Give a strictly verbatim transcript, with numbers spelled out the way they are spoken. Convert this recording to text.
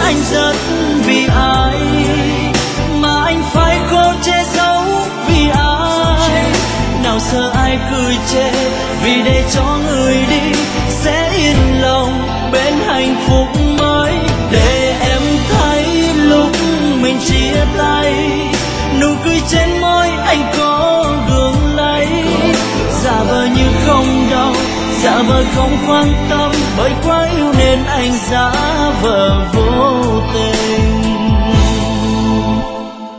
anh rất vì ai, mà anh phải cố che giấu vì ai. Nào sợ ai cười chê, vì để cho người đi sẽ yên lòng bên hạnh phúc mới. Để em thấy lúc mình chia tay, nụ cười trên môi anh có gượng lấy. Giả vờ như không đau, giả vờ không quan tâm, bởi quá yêu nên anh giả vờ vô tình.